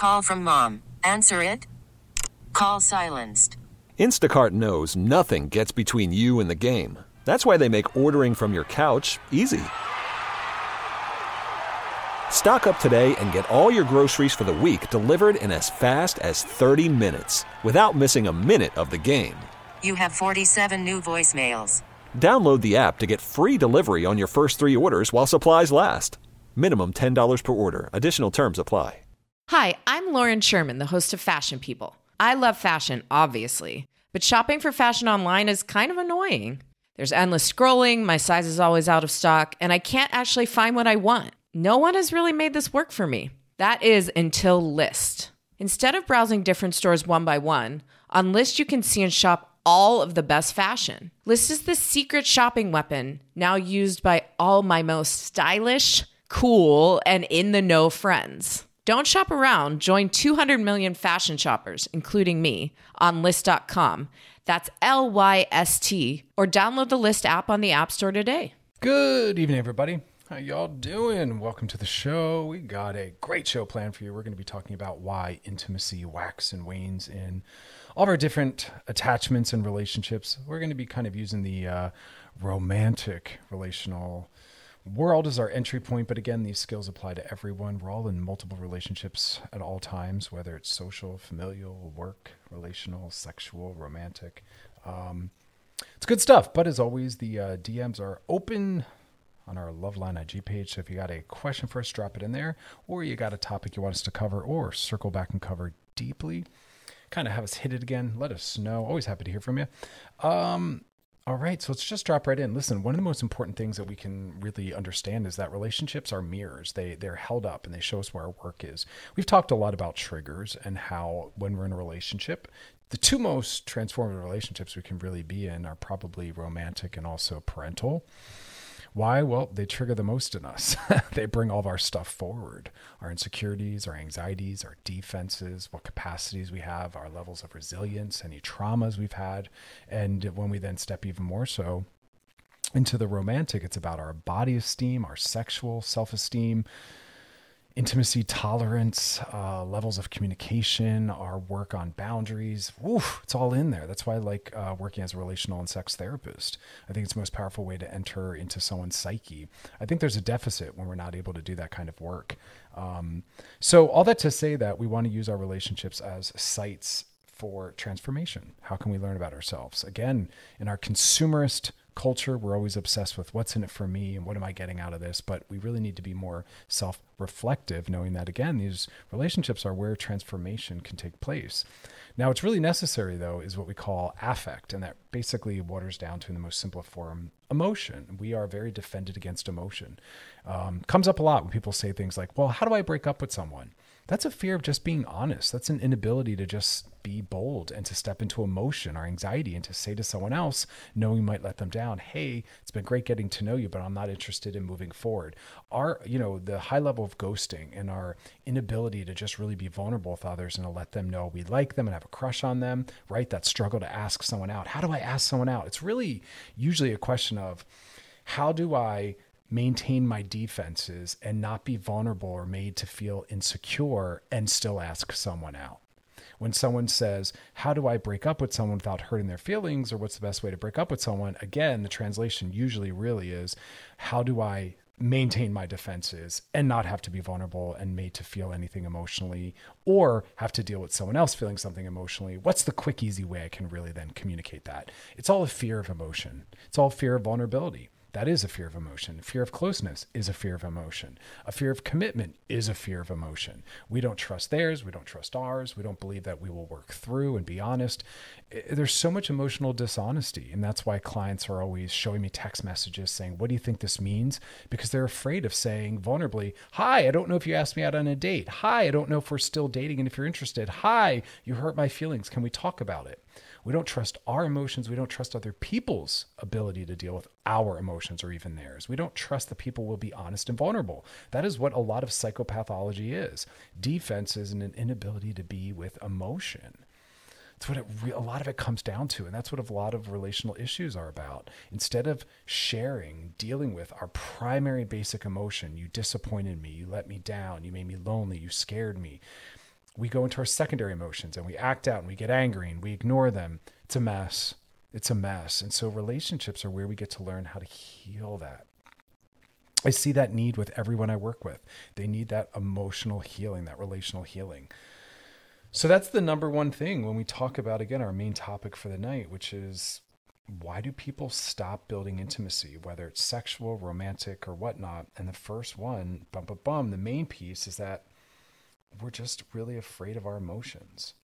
Call from mom. Answer it. Call silenced. Instacart knows nothing gets between you and the game. That's why they make ordering from your couch easy. Stock up today and get all your groceries for the week delivered in as fast as 30 minutes without missing a minute of the game. You have 47 new voicemails. Download the app to get free delivery on your first 3 orders while supplies last. Minimum $10 per order. Additional terms apply. Hi, I'm Lauren Sherman, the host of Fashion People. I love fashion, obviously, but shopping for fashion online is kind of annoying. There's endless scrolling, my size is always out of stock, and I can't actually find what I want. No one has really made this work for me. That is until Lyst. Instead of browsing different stores one by one, on Lyst you can see and shop all of the best fashion. Lyst is the secret shopping weapon now used by all my most stylish, cool, and in-the-know friends. Don't shop around. Join 200 million fashion shoppers, including me, on Lyst.com. That's Lyst, or download the Lyst app on the App Store today. Good evening, everybody. How y'all doing? Welcome to the show. We got a great show planned for you. We're going to be talking about why intimacy waxes and wanes in all of our different attachments and relationships. We're going to be kind of using the romantic relational world as our entry point, but again, these skills apply to everyone. We're all in multiple relationships at all times, whether it's social, familial, work, relational, sexual, romantic. It's good stuff, but as always, the DMs are open on our Loveline IG page, so if you got a question for us, drop it in there, or you got a topic you want us to cover, or circle back and cover deeply, kind of have us hit it again, let us know. Always happy to hear from you. All right, so let's just drop right in. Listen, one of the most important things that we can really understand is that relationships are mirrors. They're held up and they show us where our work is. We've talked a lot about triggers and how when we're in a relationship, the two most transformative relationships we can really be in are probably romantic and also parental. Why? Well, they trigger the most in us. They bring all of our stuff forward, our insecurities, our anxieties, our defenses, what capacities we have, our levels of resilience, any traumas we've had. And when we then step even more so into the romantic, it's about our body esteem, our sexual self-esteem, intimacy, tolerance, levels of communication, our work on boundaries. Oof, it's all in there. That's why I like working as a relational and sex therapist. I think it's the most powerful way to enter into someone's psyche. I think there's a deficit when we're not able to do that kind of work. So all that to say that we want to use our relationships as sites for transformation. How can we learn about ourselves? Again, in our consumerist culture, we're always obsessed with what's in it for me and what am I getting out of this, but we really need to be more self-reflective, knowing that, again, these relationships are where transformation can take place. Now, what's really necessary, though, is what we call affect, and that basically waters down to, in the most simple form, emotion. We are very defended against emotion. Comes up a lot when people say things like, well, how do I break up with someone? That's a fear of just being honest. That's an inability to just be bold and to step into emotion or anxiety and to say to someone else, knowing you might let them down, hey, it's been great getting to know you, but I'm not interested in moving forward. The high level of ghosting and our inability to just really be vulnerable with others and to let them know we like them and have a crush on them, right? That struggle to ask someone out. How do I ask someone out? It's really usually a question of how do I maintain my defenses and not be vulnerable or made to feel insecure and still ask someone out. When someone says, how do I break up with someone without hurting their feelings, or what's the best way to break up with someone? Again, the translation usually really is, how do I maintain my defenses and not have to be vulnerable and made to feel anything emotionally, or have to deal with someone else feeling something emotionally? What's the quick, easy way I can really then communicate that? It's all a fear of emotion. It's all fear of vulnerability. That is a fear of emotion. Fear of closeness is a fear of emotion. A fear of commitment is a fear of emotion. We don't trust theirs. We don't trust ours. We don't believe that we will work through and be honest. There's so much emotional dishonesty. And that's why clients are always showing me text messages saying, what do you think this means? Because they're afraid of saying vulnerably, hi, I don't know if you asked me out on a date. Hi, I don't know if we're still dating and if you're interested. Hi, you hurt my feelings. Can we talk about it? We don't trust our emotions. We don't trust other people's ability to deal with our emotions or even theirs. We don't trust that people will be honest and vulnerable. That is what a lot of psychopathology is. Defense is an inability to be with emotion. That's what a lot of it comes down to. And that's what a lot of relational issues are about. Instead of sharing, dealing with our primary basic emotion, you disappointed me, you let me down, you made me lonely, you scared me. we go into our secondary emotions and we act out and we get angry and we ignore them. It's a mess. It's a mess. And so relationships are where we get to learn how to heal that. I see that need with everyone I work with. They need that emotional healing, that relational healing. So that's the number one thing when we talk about, again, our main topic for the night, which is why do people stop building intimacy, whether it's sexual, romantic, or whatnot? And the first one, the main piece is that we're just really afraid of our emotions.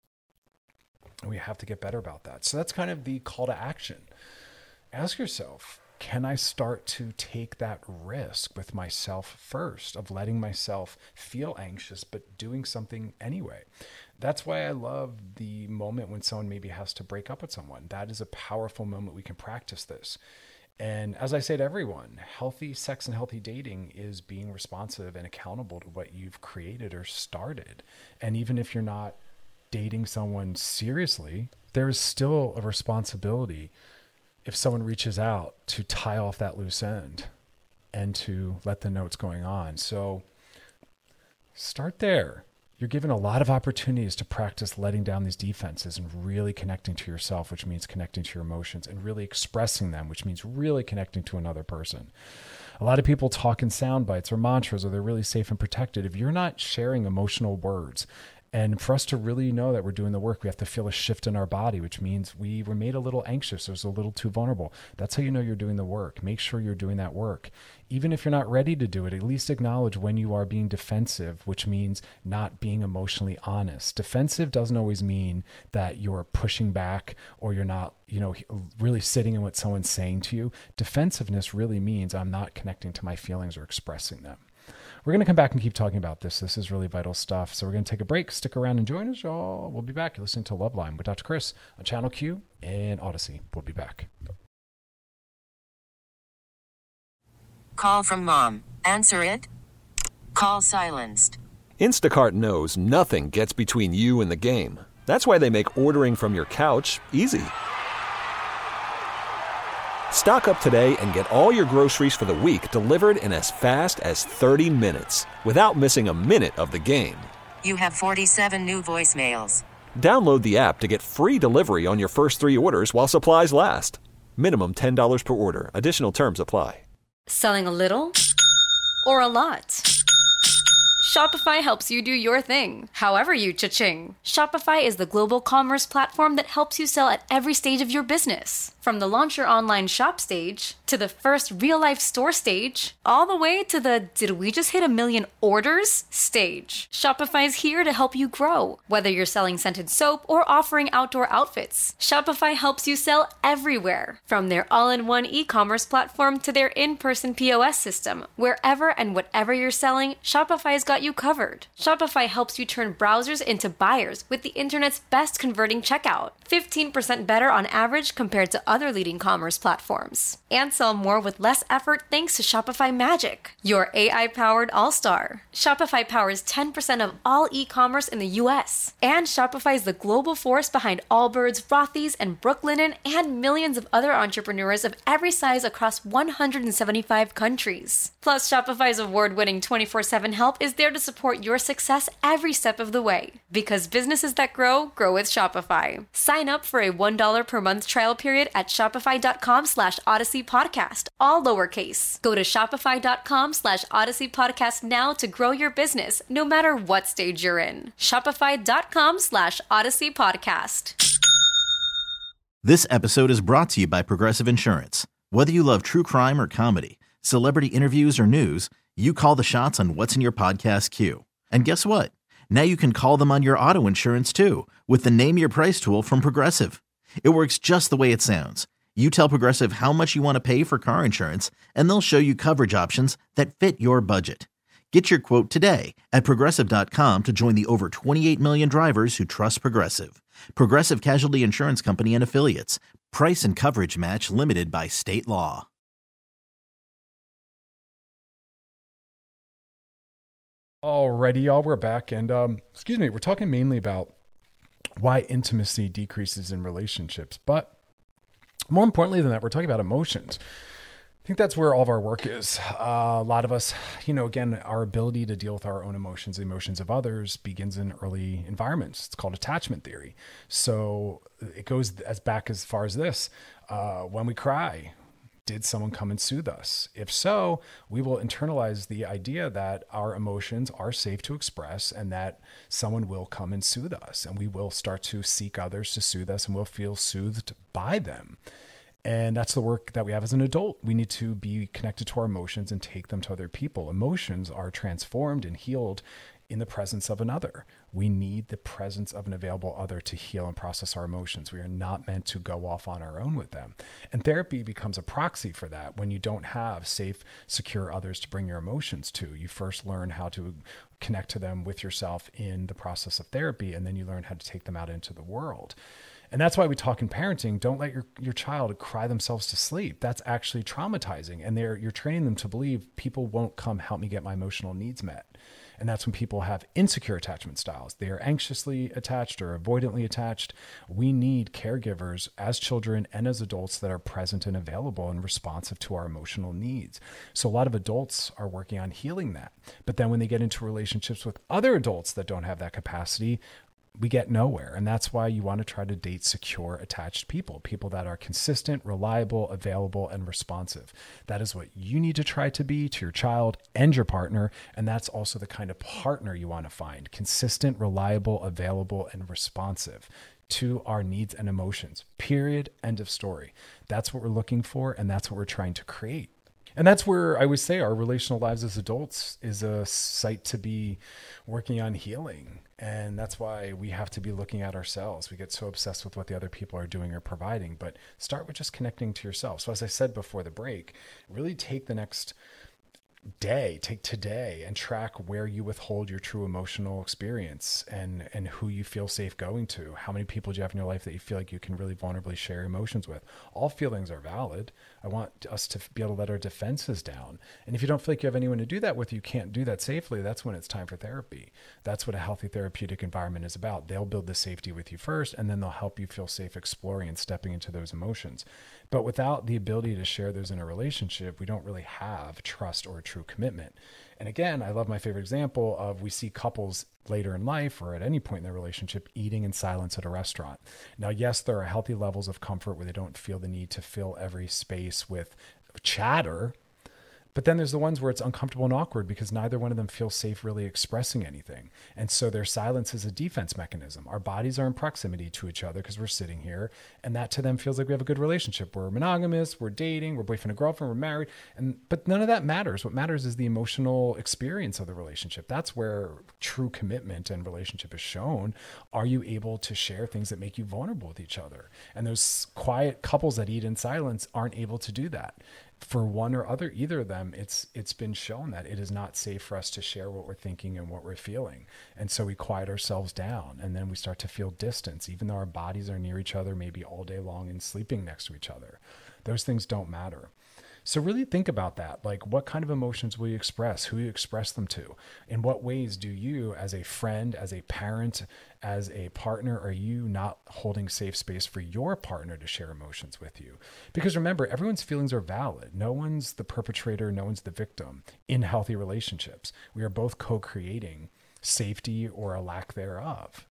And we have to get better about that. So that's kind of the call to action. Ask yourself, can I start to take that risk with myself first of letting myself feel anxious, but doing something anyway? That's why I love the moment when someone maybe has to break up with someone. That is a powerful moment we can practice this. And as I say to everyone, healthy sex and healthy dating is being responsive and accountable to what you've created or started. And even if you're not dating someone seriously, there is still a responsibility if someone reaches out to tie off that loose end and to let them know what's going on. So start there. You're given a lot of opportunities to practice letting down these defenses and really connecting to yourself, which means connecting to your emotions, and really expressing them, which means really connecting to another person. A lot of people talk in sound bites or mantras, or they're really safe and protected. If you're not sharing emotional words, and for us to really know that we're doing the work, we have to feel a shift in our body, which means we were made a little anxious. It was a little too vulnerable. That's how you know you're doing the work. Make sure you're doing that work. Even if you're not ready to do it, at least acknowledge when you are being defensive, which means not being emotionally honest. Defensive doesn't always mean that you're pushing back or you're not, really sitting in what someone's saying to you. Defensiveness really means I'm not connecting to my feelings or expressing them. We're going to come back and keep talking about this. This is really vital stuff. So we're going to take a break. Stick around and join us, y'all. We'll be back. You're listening to Loveline with Dr. Chris on Channel Q and Odyssey. We'll be back. Call from mom. Answer it. Call silenced. Instacart knows nothing gets between you and the game. That's why they make ordering from your couch easy. Stock up today and get all your groceries for the week delivered in as fast as 30 minutes without missing a minute of the game. You have 47 new voicemails. Download the app to get free delivery on your first 3 orders while supplies last. Minimum $10 per order. Additional terms apply. Selling a little or a lot? Shopify helps you do your thing, however you cha-ching. Shopify is the global commerce platform that helps you sell at every stage of your business. From the launch your online shop stage, to the first real-life store stage, all the way to the did we just hit 1 million orders stage. Shopify's here to help you grow. Whether you're selling scented soap or offering outdoor outfits, Shopify helps you sell everywhere. From their all-in-one e-commerce platform to their in-person POS system, wherever and whatever you're selling, Shopify's got you covered. Shopify helps you turn browsers into buyers with the internet's best converting checkout. 15% better on average compared to other leading commerce platforms. And sell more with less effort thanks to Shopify Magic, your AI-powered all-star. Shopify powers 10% of all e-commerce in the US. And Shopify is the global force behind Allbirds, Rothy's, and Brooklinen, and millions of other entrepreneurs of every size across 175 countries. Plus, Shopify's award-winning 24/7 help is there to support your success every step of the way. Because businesses that grow with Shopify. Sign up for a $1 per month trial period at shopify.com/Odyssey Podcast, all lowercase. Go to shopify.com/Odyssey Podcast now to grow your business, no matter what stage you're in. Shopify.com/Odyssey Podcast. This episode is brought to you by Progressive Insurance. Whether you love true crime or comedy, celebrity interviews or news, you call the shots on what's in your podcast queue. And guess what? Now you can call them on your auto insurance too with the Name Your Price tool from Progressive. It works just the way it sounds. You tell Progressive how much you want to pay for car insurance, and they'll show you coverage options that fit your budget. Get your quote today at Progressive.com to join the over 28 million drivers who trust Progressive. Progressive Casualty Insurance Company and Affiliates. Price and coverage match limited by state law. Alrighty, y'all, we're back. And we're talking mainly about why intimacy decreases in relationships. But more importantly than that, we're talking about emotions. I think that's where all of our work is. A lot of us, again, our ability to deal with our own emotions, the emotions of others, begins in early environments. It's called attachment theory. So it goes as far as this. When we cry, did someone come and soothe us? If so, we will internalize the idea that our emotions are safe to express and that someone will come and soothe us. And we will start to seek others to soothe us, and we'll feel soothed by them. And that's the work that we have as an adult. We need to be connected to our emotions and take them to other people. Emotions are transformed and healed in the presence of another. We need the presence of an available other to heal and process our emotions. We are not meant to go off on our own with them. And therapy becomes a proxy for that. When you don't have safe, secure others to bring your emotions to, you first learn how to connect to them with yourself in the process of therapy, and then you learn how to take them out into the world. And that's why we talk in parenting, don't let your child cry themselves to sleep. That's actually traumatizing. And you're training them to believe people won't come help me get my emotional needs met. And that's when people have insecure attachment styles. They are anxiously attached or avoidantly attached. We need caregivers as children and as adults that are present and available and responsive to our emotional needs. So a lot of adults are working on healing that. But then when they get into relationships with other adults that don't have that capacity, we get nowhere. And that's why you want to try to date secure, attached people that are consistent, reliable, available, and responsive. That is what you need to try to be to your child and your partner. And that's also the kind of partner you want to find: consistent, reliable, available, and responsive to our needs and emotions. Period. End of story. That's what we're looking for. And that's what we're trying to create. And that's where I would say our relational lives as adults is a site to be working on healing. And that's why we have to be looking at ourselves. We get so obsessed with what the other people are doing or providing, but start with just connecting to yourself. So as I said before the break, really take the next day, take today, and track where you withhold your true emotional experience and who you feel safe going to. How many people do you have in your life that you feel like you can really vulnerably share emotions with? All feelings are valid. I want us to be able to let our defenses down. And if you don't feel like you have anyone to do that with, you can't do that safely, that's when it's time for therapy. That's what a healthy therapeutic environment is about. They'll build the safety with you first, and then they'll help you feel safe exploring and stepping into those emotions. But without the ability to share those in a relationship, we don't really have trust or true commitment. And again, I love my favorite example of we see couples later in life or at any point in their relationship eating in silence at a restaurant. Now, yes, there are healthy levels of comfort where they don't feel the need to fill every space with chatter. But then there's the ones where it's uncomfortable and awkward because neither one of them feels safe really expressing anything. And so their silence is a defense mechanism. Our bodies are in proximity to each other because we're sitting here, and that to them feels like we have a good relationship. We're monogamous, we're dating, we're boyfriend and girlfriend, we're married. But none of that matters. What matters is the emotional experience of the relationship. That's where true commitment and relationship is shown. Are you able to share things that make you vulnerable with each other? And those quiet couples that eat in silence aren't able to do that. For one or either of them, it's been shown that it is not safe for us to share what we're thinking and what we're feeling. And so we quiet ourselves down, and then we start to feel distance, even though our bodies are near each other, maybe all day long and sleeping next to each other. Those things don't matter. So really think about that. Like, what kind of emotions will you express? Who you express them to? In what ways do you, as a friend, as a parent, as a partner, are you not holding safe space for your partner to share emotions with you? Because remember, everyone's feelings are valid. No one's the perpetrator, no one's the victim in healthy relationships. We are both co-creating safety or a lack thereof.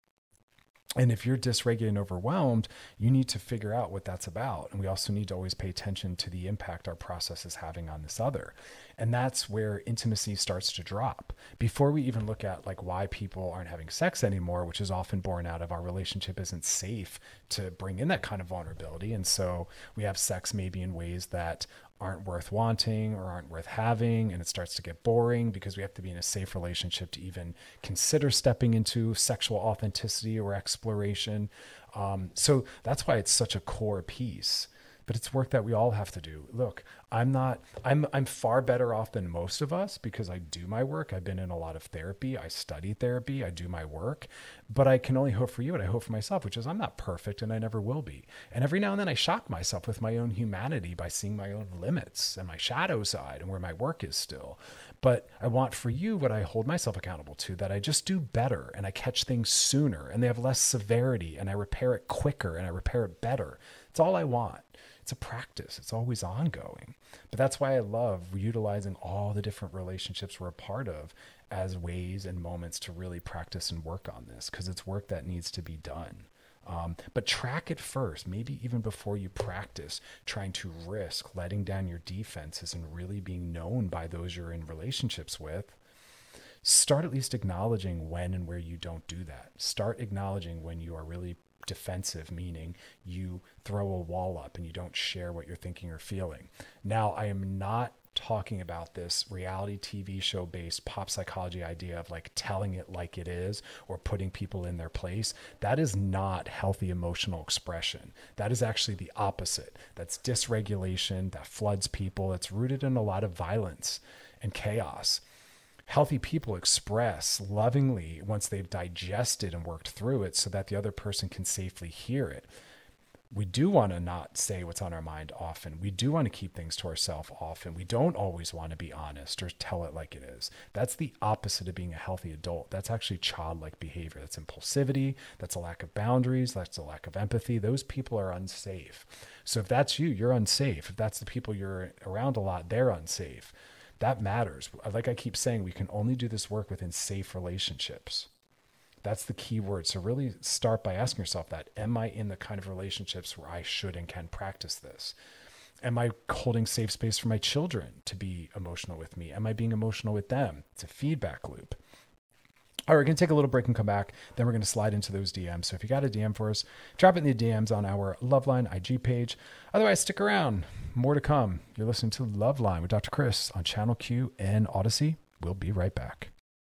And if you're dysregulated and overwhelmed, you need to figure out what that's about. And we also need to always pay attention to the impact our process is having on this other. And that's where intimacy starts to drop. Before we even look at like why people aren't having sex anymore, which is often born out of our relationship isn't safe to bring in that kind of vulnerability. And so we have sex maybe in ways that aren't worth wanting or aren't worth having, and it starts to get boring because we have to be in a safe relationship to even consider stepping into sexual authenticity or exploration. So that's why it's such a core piece. But it's work that we all have to do. Look, I'm far better off than most of us because I do my work. I've been in a lot of therapy. I study therapy. I do my work. But I can only hope for you what I hope for myself, which is I'm not perfect and I never will be. And every now and then I shock myself with my own humanity by seeing my own limits and my shadow side and where my work is still. But I want for you what I hold myself accountable to, that I just do better and I catch things sooner and they have less severity and I repair it quicker and I repair it better. It's all I want. It's a practice. It's always ongoing. But that's why I love utilizing all the different relationships we're a part of as ways and moments to really practice and work on this, because it's work that needs to be done. But track it first, maybe even before you practice, trying to risk letting down your defenses and really being known by those you're in relationships with. Start at least acknowledging when and where you don't do that. Start acknowledging when you are really defensive, meaning you throw a wall up and you don't share what you're thinking or feeling. Now, I am not talking about this reality TV show based pop psychology idea of like telling it like it is or putting people in their place. That is not healthy emotional expression. That is actually the opposite. That's dysregulation that floods people. It's rooted in a lot of violence and chaos. Healthy people express lovingly once they've digested and worked through it so that the other person can safely hear it. We do want to not say what's on our mind often. We do want to keep things to ourselves often. We don't always want to be honest or tell it like it is. That's the opposite of being a healthy adult. That's actually childlike behavior. That's impulsivity. That's a lack of boundaries. That's a lack of empathy. Those people are unsafe. So if that's you, you're unsafe. If that's the people you're around a lot, they're unsafe. That matters. Like I keep saying, we can only do this work within safe relationships. That's the key word. So really start by asking yourself that. Am I in the kind of relationships where I should and can practice this? Am I holding safe space for my children to be emotional with me? Am I being emotional with them? It's a feedback loop. All right, we're going to take a little break and come back. Then we're going to slide into those DMs. So if you got a DM for us, drop it in the DMs on our Loveline IG page. Otherwise, stick around. More to come. You're listening to Loveline with Dr. Chris on Channel Q and Odyssey. We'll be right back.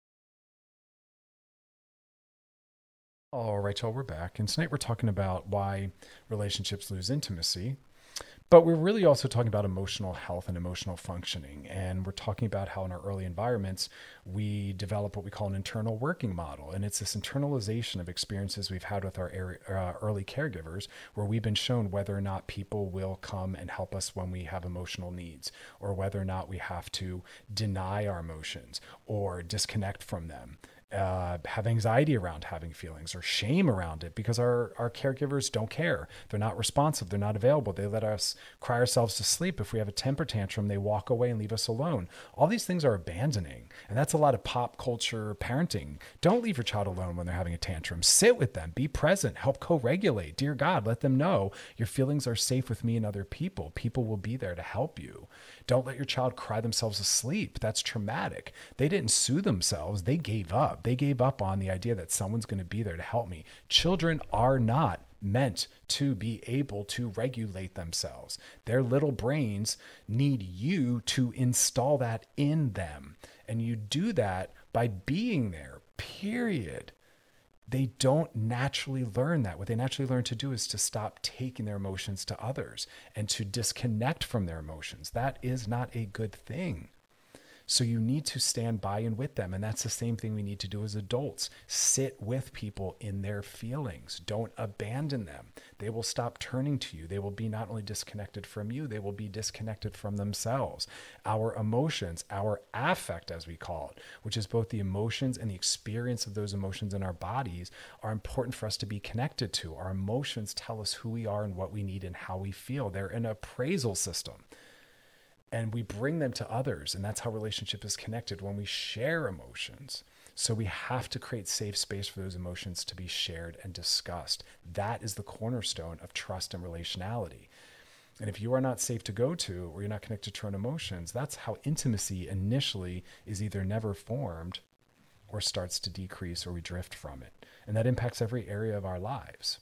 All right, y'all, we're back. And tonight we're talking about why relationships lose intimacy. But we're really also talking about emotional health and emotional functioning. And we're talking about how in our early environments, we develop what we call an internal working model. And it's this internalization of experiences we've had with our early caregivers, where we've been shown whether or not people will come and help us when we have emotional needs, or whether or not we have to deny our emotions or disconnect from them. Have anxiety around having feelings or shame around it because our caregivers don't care. They're not responsive. They're not available. They let us cry ourselves to sleep. If we have a temper tantrum, they walk away and leave us alone. All these things are abandoning. And that's a lot of pop culture parenting. Don't leave your child alone when they're having a tantrum. Sit with them, be present, help co-regulate. Dear God, let them know your feelings are safe with me and other people. People will be there to help you. Don't let your child cry themselves asleep. That's traumatic. They didn't sue themselves. They gave up. They gave up on the idea that someone's going to be there to help me. Children are not meant to be able to regulate themselves. Their little brains need you to install that in them. And you do that by being there, period. They don't naturally learn that. What they naturally learn to do is to stop taking their emotions to others and to disconnect from their emotions. That is not a good thing. So you need to stand by and with them. And that's the same thing we need to do as adults. Sit with people in their feelings. Don't abandon them. They will stop turning to you. They will be not only disconnected from you, they will be disconnected from themselves. Our emotions, our affect, as we call it, which is both the emotions and the experience of those emotions in our bodies, are important for us to be connected to. Our emotions tell us who we are and what we need and how we feel. They're an appraisal system. And we bring them to others. And that's how relationship is connected, when we share emotions. So we have to create safe space for those emotions to be shared and discussed. That is the cornerstone of trust and relationality. And if you are not safe to go to, or you're not connected to your own emotions, that's how intimacy initially is either never formed or starts to decrease, or we drift from it. And that impacts every area of our lives.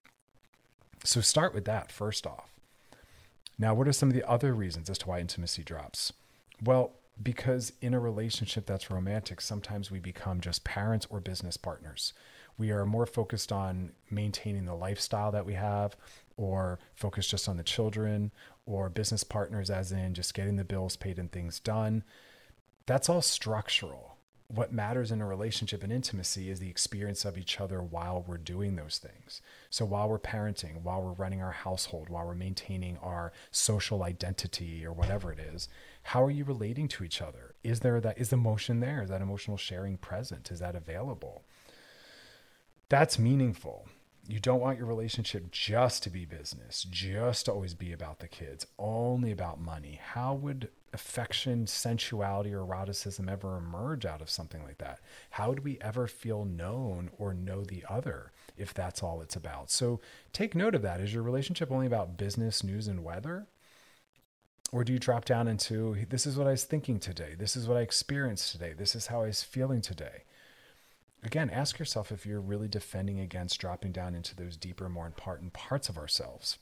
So start with that first off. Now, what are some of the other reasons as to why intimacy drops? Well, because in a relationship that's romantic, sometimes we become just parents or business partners. We are more focused on maintaining the lifestyle that we have, or focused just on the children, or business partners as in just getting the bills paid and things done. That's all structural. What matters in a relationship and intimacy is the experience of each other while we're doing those things. So while we're parenting, while we're running our household, while we're maintaining our social identity or whatever it is, how are you relating to each other? Is emotion there? Is that emotional sharing present? Is that available? That's meaningful. You don't want your relationship just to be business, just to always be about the kids, only about money. How would affection, sensuality, or eroticism ever emerge out of something like that? How would we ever feel known or know the other if that's all it's about? So take note of that. Is your relationship only about business, news, and weather? Or do you drop down into, this is what I was thinking today. This is what I experienced today. This is how I was feeling today. Again, ask yourself if you're really defending against dropping down into those deeper, more important parts of ourselves.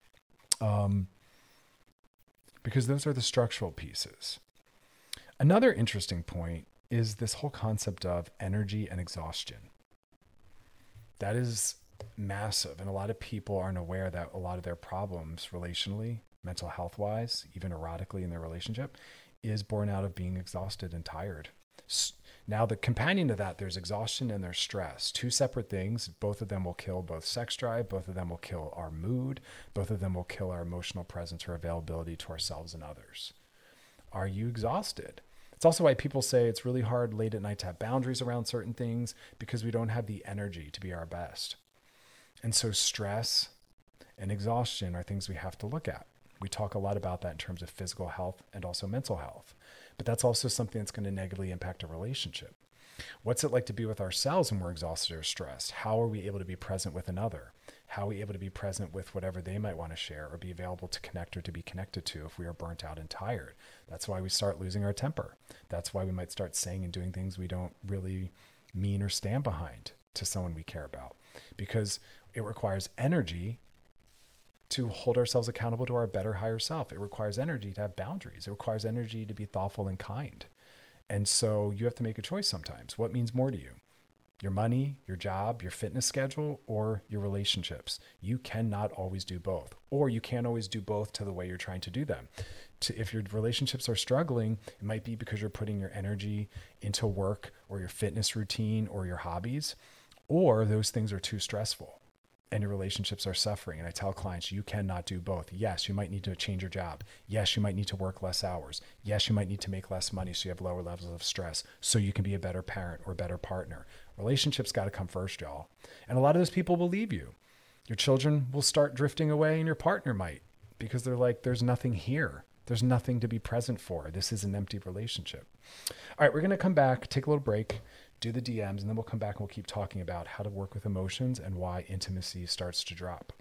Because those are the structural pieces. Another interesting point is this whole concept of energy and exhaustion. That is massive. And a lot of people aren't aware that a lot of their problems relationally, mental health wise, even erotically in their relationship, is born out of being exhausted and tired. Now, the companion to that, there's exhaustion and there's stress. Two separate things. Both of them will kill both sex drive. Both of them will kill our mood. Both of them will kill our emotional presence or availability to ourselves and others. Are you exhausted? It's also why people say it's really hard late at night to have boundaries around certain things, because we don't have the energy to be our best. And so stress and exhaustion are things we have to look at. We talk a lot about that in terms of physical health and also mental health. But that's also something that's going to negatively impact a relationship. What's it like to be with ourselves when we're exhausted or stressed? How are we able to be present with another? How are we able to be present with whatever they might want to share or be available to connect or to be connected to if we are burnt out and tired? That's why we start losing our temper. That's why we might start saying and doing things we don't really mean or stand behind to someone we care about, because it requires energy to hold ourselves accountable to our better, higher self. It requires energy to have boundaries. It requires energy to be thoughtful and kind. And so you have to make a choice sometimes. What means more to you? Your money, your job, your fitness schedule, or your relationships? You cannot always do both, or you can't always do both to the way you're trying to do them. If your relationships are struggling, it might be because you're putting your energy into work or your fitness routine or your hobbies, or those things are too stressful and your relationships are suffering. And I tell clients, you cannot do both. Yes, you might need to change your job. Yes, you might need to work less hours. Yes, you might need to make less money so you have lower levels of stress so you can be a better parent or a better partner. Relationships got to come first, y'all. And a lot of those people will leave you. Your children will start drifting away and your partner might, because they're like, there's nothing here. There's nothing to be present for. This is an empty relationship. All right, we're going to come back, take a little break, do the DMs, and then we'll come back and we'll keep talking about how to work with emotions and why intimacy starts to drop.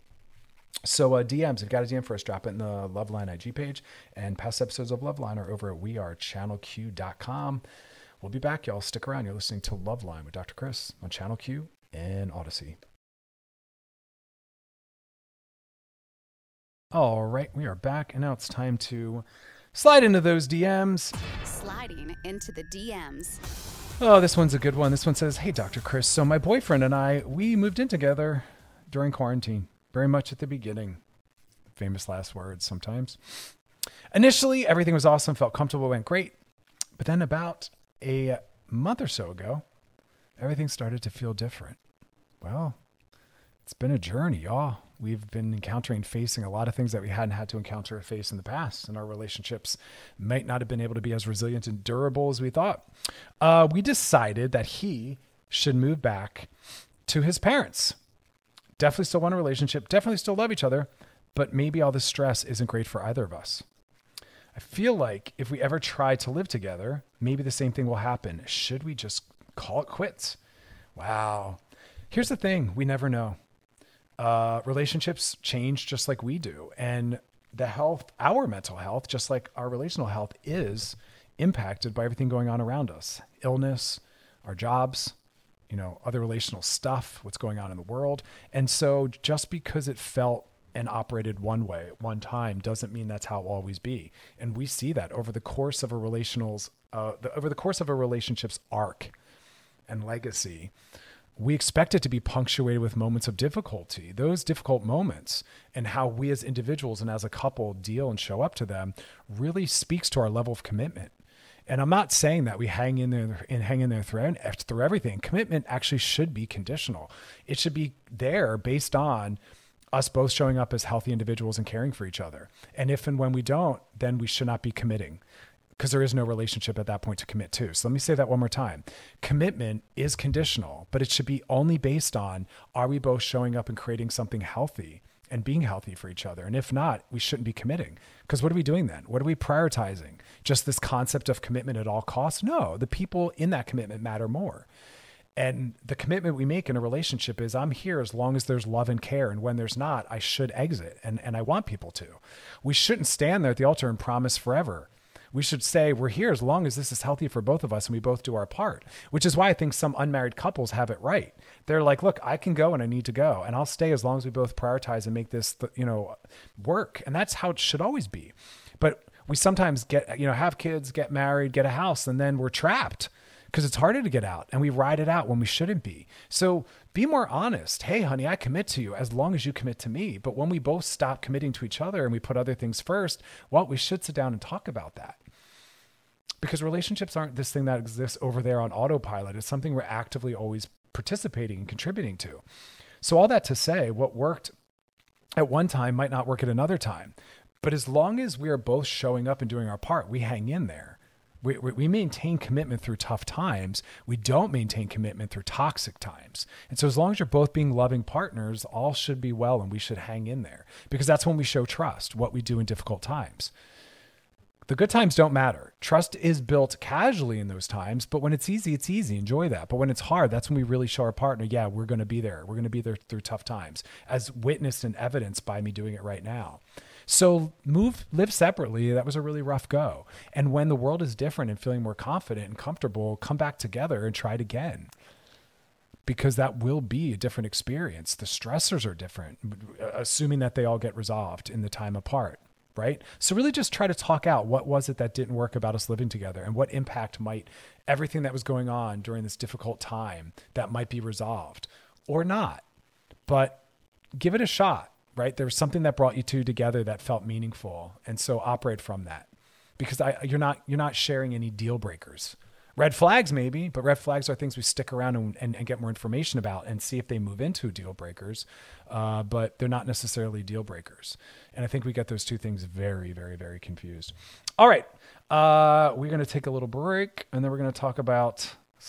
So DMs, if you've got a DM for us, drop it in the Loveline IG page. And past episodes of Loveline are over at wearechannelq.com. We'll be back, y'all. Stick around. You're listening to Loveline with Dr. Chris on Channel Q and Odyssey. All right, we are back, and now it's time to slide into those DMs. Sliding into the DMs. Oh, this one's a good one. This one says, hey, Dr. Chris, so my boyfriend and I, we moved in together during quarantine, very much at the beginning. Famous last words sometimes. Initially, everything was awesome, felt comfortable, went great. But then about a month or so ago, everything started to feel different. Well, it's been a journey, y'all. We've been facing a lot of things that we hadn't had to encounter or face in the past, and our relationships might not have been able to be as resilient and durable as we thought. We decided that he should move back to his parents. Definitely still want a relationship, definitely still love each other, but maybe all this stress isn't great for either of us. I feel like if we ever try to live together, maybe the same thing will happen. Should we just call it quits? Wow. Here's the thing. We never know. Relationships change just like we do. And the health, our mental health, just like our relational health, is impacted by everything going on around us. Illness, our jobs, other relational stuff, what's going on in the world. And so just because it felt and operated one way at one time doesn't mean that's how it will always be. And we see that over the course of a relationship's arc and legacy. We expect it to be punctuated with moments of difficulty. Those difficult moments and how we as individuals and as a couple deal and show up to them really speaks to our level of commitment. And I'm not saying that we hang in there through everything. Commitment actually should be conditional. It should be there based on us both showing up as healthy individuals and caring for each other. And if and when we don't, then we should not be committing. because there is no relationship at that point to commit to. So let me say that one more time. Commitment is conditional, but it should be only based on, are we both showing up and creating something healthy and being healthy for each other? And if not, we shouldn't be committing. Because what are we doing then? What are we prioritizing? Just this concept of commitment at all costs? No, the people in that commitment matter more. And the commitment we make in a relationship is, I'm here as long as there's love and care. And when there's not, I should exit. And I want people to. We shouldn't stand there at the altar and promise forever. We should say, we're here as long as this is healthy for both of us and we both do our part, which is why I think some unmarried couples have it right. They're like, look, I can go and I need to go, and I'll stay as long as we both prioritize and make this, work. And that's how it should always be. But we sometimes have kids, get married, get a house, and then we're trapped because it's harder to get out, and we ride it out when we shouldn't be. So be more honest. Hey, honey, I commit to you as long as you commit to me. But when we both stop committing to each other and we put other things first, well, we should sit down and talk about that. Because relationships aren't this thing that exists over there on autopilot. It's something we're actively always participating and contributing to. So all that to say, what worked at one time might not work at another time. But as long as we are both showing up and doing our part, we hang in there. We maintain commitment through tough times. We don't maintain commitment through toxic times. And so as long as you're both being loving partners, all should be well, and we should hang in there, because that's when we show trust, what we do in difficult times. The good times don't matter. Trust is built casually in those times, but when it's easy, it's easy. Enjoy that. But when it's hard, that's when we really show our partner, yeah, we're going to be there. We're going to be there through tough times, as witnessed and evidenced by me doing it right now. So live separately. That was a really rough go. And when the world is different and feeling more confident and comfortable, come back together and try it again. Because that will be a different experience. The stressors are different, assuming that they all get resolved in the time apart. Right? So really just try to talk out, what was it that didn't work about us living together, and what impact might everything that was going on during this difficult time that might be resolved or not. But give it a shot, right? There was something that brought you two together that felt meaningful. And so operate from that, because you're not sharing any deal breakers. Red flags maybe, but red flags are things we stick around and get more information about and see if they move into deal breakers. But they're not necessarily deal breakers. And I think we get those two things very, very, very confused. All right. We're going to take a little break, and then we're going to talk about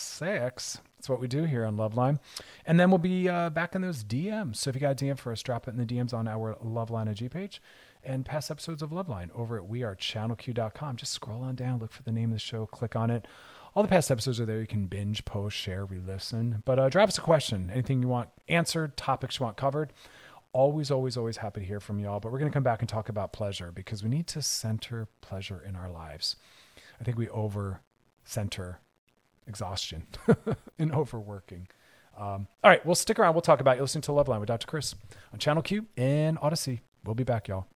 sex. That's what we do here on Loveline. And then we'll be back in those DMs. So if you got a DM for us, drop it in the DMs on our Loveline IG page. And past episodes of Loveline over at wearechannelq.com. Just scroll on down, look for the name of the show, click on it. All the past episodes are there. You can binge, post, share, re-listen. But drop us a question. Anything you want answered, topics you want covered. Always, always, always happy to hear from y'all. But we're going to come back and talk about pleasure, because we need to center pleasure in our lives. I think we over-center exhaustion and overworking. All right, we'll stick around. We'll talk about it. You're listening to Loveline with Dr. Chris on Channel Q and Odyssey. We'll be back, y'all.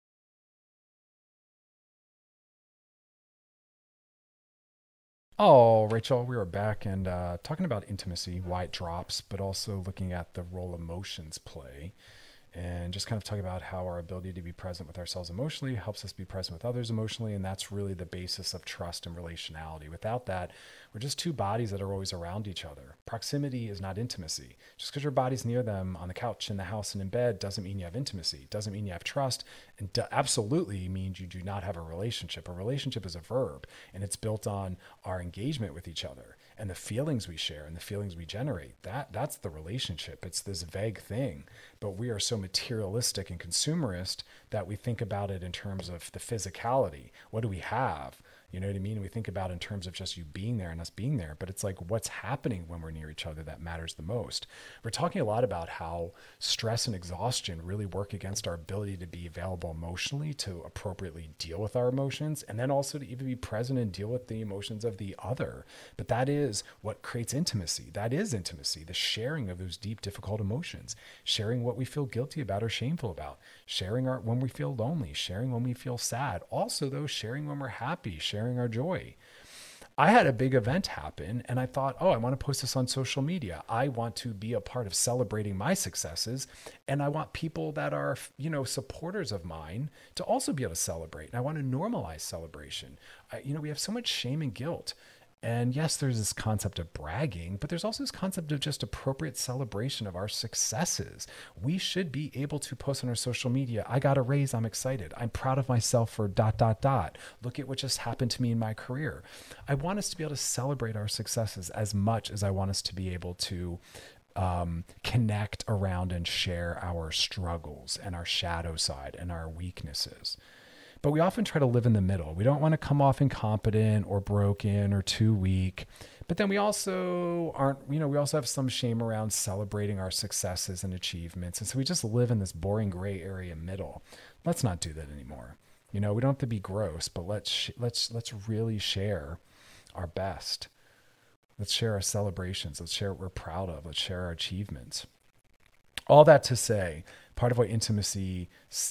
Oh, Rachel, we are back and talking about intimacy, why it drops, but also looking at the role emotions play, and just kind of talking about how our ability to be present with ourselves emotionally helps us be present with others emotionally. And that's really the basis of trust and relationality. Without that, we're just two bodies that are always around each other. Proximity is not intimacy. Just because your body's near them on the couch, in the house, and in bed doesn't mean you have intimacy. Doesn't mean you have trust, and absolutely means you do not have a relationship. A relationship is a verb, and it's built on our engagement with each other and the feelings we share and the feelings we generate. That's the relationship. It's this vague thing, but we are so materialistic and consumerist that we think about it in terms of the physicality. What do we have? You know what I mean? We think about it in terms of just you being there and us being there, but it's like what's happening when we're near each other that matters the most. We're talking a lot about how stress and exhaustion really work against our ability to be available emotionally, to appropriately deal with our emotions, and then also to even be present and deal with the emotions of the other. But that is what creates intimacy. That is intimacy, the sharing of those deep, difficult emotions, sharing what we feel guilty about or shameful about, sharing when we feel lonely, sharing when we feel sad, also though sharing when we're happy, sharing our joy. I had a big event happen and I thought, I want to post this on social media. I want to be a part of celebrating my successes. And I want people that are, supporters of mine to also be able to celebrate. And I want to normalize celebration. We have so much shame and guilt And yes, there's this concept of bragging, but there's also this concept of just appropriate celebration of our successes. We should be able to post on our social media, I got a raise, I'm excited. I'm proud of myself for ... Look at what just happened to me in my career. I want us to be able to celebrate our successes as much as I want us to be able to connect around and share our struggles and our shadow side and our weaknesses. But we often try to live in the middle. We don't want to come off incompetent or broken or too weak. But then we also aren't, we also have some shame around celebrating our successes and achievements. And so we just live in this boring gray area middle. Let's not do that anymore. We don't have to be gross, but let's really share our best. Let's share our celebrations. Let's share what we're proud of. Let's share our achievements. All that to say, part of why intimacy,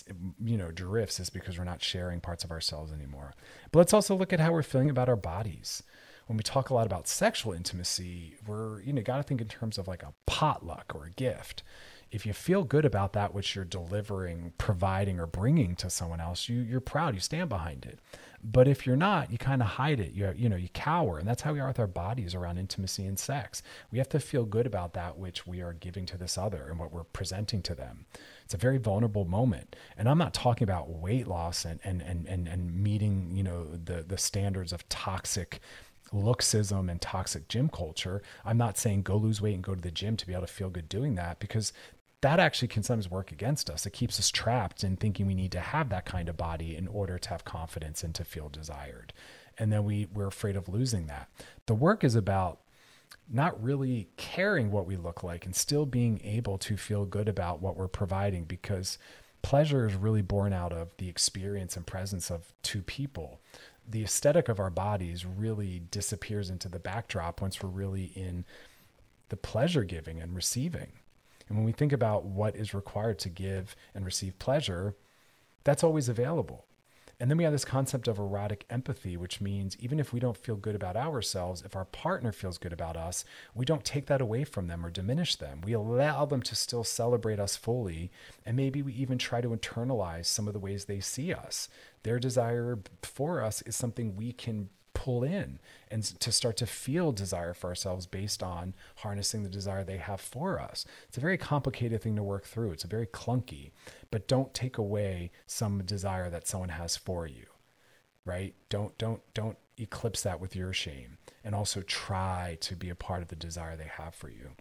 drifts is because we're not sharing parts of ourselves anymore. But let's also look at how we're feeling about our bodies. When we talk a lot about sexual intimacy, we're, got to think in terms of like a potluck or a gift. If you feel good about that which you're delivering, providing, or bringing to someone else, you're proud, you stand behind it. But if you're not, you kind of hide it. You cower. And that's how we are with our bodies around intimacy and sex. We have to feel good about that which we are giving to this other and what we're presenting to them. It's a very vulnerable moment. And I'm not talking about weight loss and meeting, the standards of toxic looksism and toxic gym culture. I'm not saying go lose weight and go to the gym to be able to feel good doing that, because that actually can sometimes work against us. It keeps us trapped in thinking we need to have that kind of body in order to have confidence and to feel desired. And then we're afraid of losing that. The work is about not really caring what we look like and still being able to feel good about what we're providing, because pleasure is really born out of the experience and presence of two people. The aesthetic of our bodies really disappears into the backdrop once we're really in the pleasure giving and receiving. And when we think about what is required to give and receive pleasure, that's always available. And then we have this concept of erotic empathy, which means even if we don't feel good about ourselves, if our partner feels good about us, we don't take that away from them or diminish them. We allow them to still celebrate us fully. And maybe we even try to internalize some of the ways they see us. Their desire for us is something we can pull in and to start to feel desire for ourselves based on harnessing the desire they have for us. It's a very complicated thing to work through. It's a very clunky, but don't take away some desire that someone has for you, right? Don't eclipse that with your shame, and also try to be a part of the desire they have for you.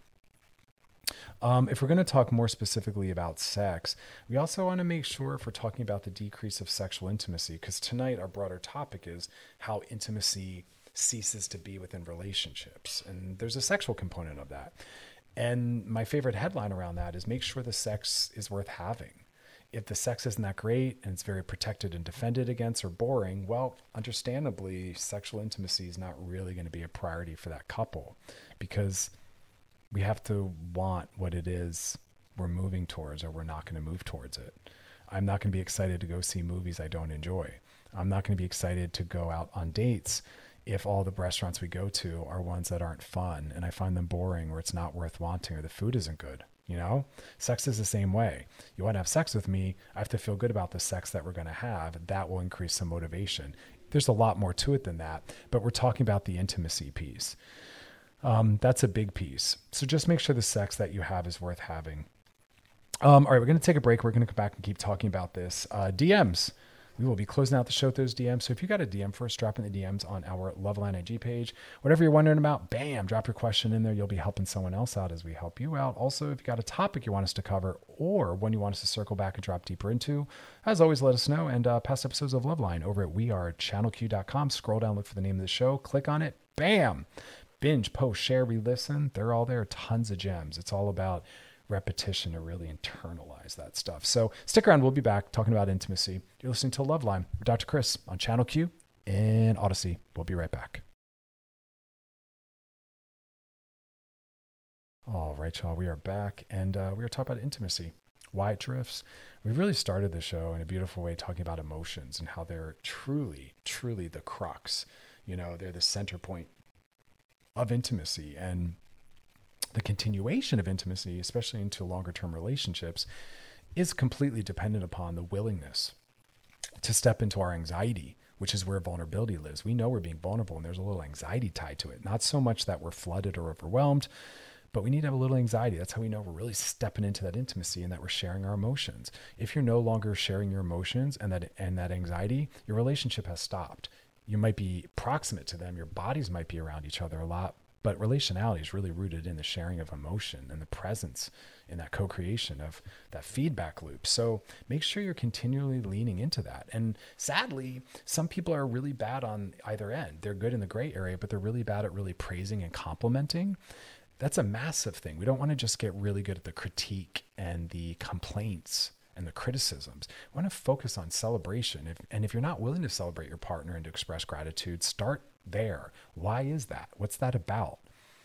If we're going to talk more specifically about sex, we also want to make sure, if we're talking about the decrease of sexual intimacy, because tonight our broader topic is how intimacy ceases to be within relationships. And there's a sexual component of that. And my favorite headline around that is make sure the sex is worth having. If the sex isn't that great and it's very protected and defended against or boring, well, understandably, sexual intimacy is not really going to be a priority for that couple, because we have to want what it is we're moving towards, or we're not going to move towards it. I'm not going to be excited to go see movies I don't enjoy. I'm not going to be excited to go out on dates if all the restaurants we go to are ones that aren't fun and I find them boring, or it's not worth wanting, or the food isn't good. Sex is the same way. You want to have sex with me, I have to feel good about the sex that we're going to have. That will increase some motivation. There's a lot more to it than that, but we're talking about the intimacy piece. That's a big piece. So just make sure the sex that you have is worth having. All right, we're going to take a break. We're going to come back and keep talking about this. DMs. We will be closing out the show with those DMs. So if you got a DM for us, drop in the DMs on our Loveline IG page. Whatever you're wondering about, bam, drop your question in there. You'll be helping someone else out as we help you out. Also, if you got a topic you want us to cover, or one you want us to circle back and drop deeper into, as always, let us know. And past episodes of Loveline over at wearechannelq.com. Scroll down, look for the name of the show, click on it, bam. Binge, post, share, re-listen. They're all there. Tons of gems. It's all about repetition to really internalize that stuff. So stick around. We'll be back talking about intimacy. You're listening to Loveline with Dr. Chris on Channel Q and Odyssey. We'll be right back. All right, y'all. We are back, and we are talking about intimacy, why it drifts. We really started the show in a beautiful way talking about emotions and how they're truly, truly the crux. They're the center point of intimacy, and the continuation of intimacy, especially into longer term relationships, is completely dependent upon the willingness to step into our anxiety which is where vulnerability lives. We know we're being vulnerable and there's a little anxiety tied to it. Not so much that we're flooded or overwhelmed, but we need to have a little anxiety. That's how we know we're really stepping into that intimacy and that we're sharing our emotions. If you're no longer sharing your emotions and that anxiety, your relationship has stopped. You might be proximate to them. Your bodies might be around each other a lot, but relationality is really rooted in the sharing of emotion and the presence in that co-creation of that feedback loop. So make sure you're continually leaning into that. And sadly, some people are really bad on either end. They're good in the gray area, but they're really bad at really praising and complimenting. That's a massive thing. We don't want to just get really good at the critique and the complaints and the criticisms. We want to focus on celebration. If you're not willing to celebrate your partner and to express gratitude, start there. Why is that? What's that about?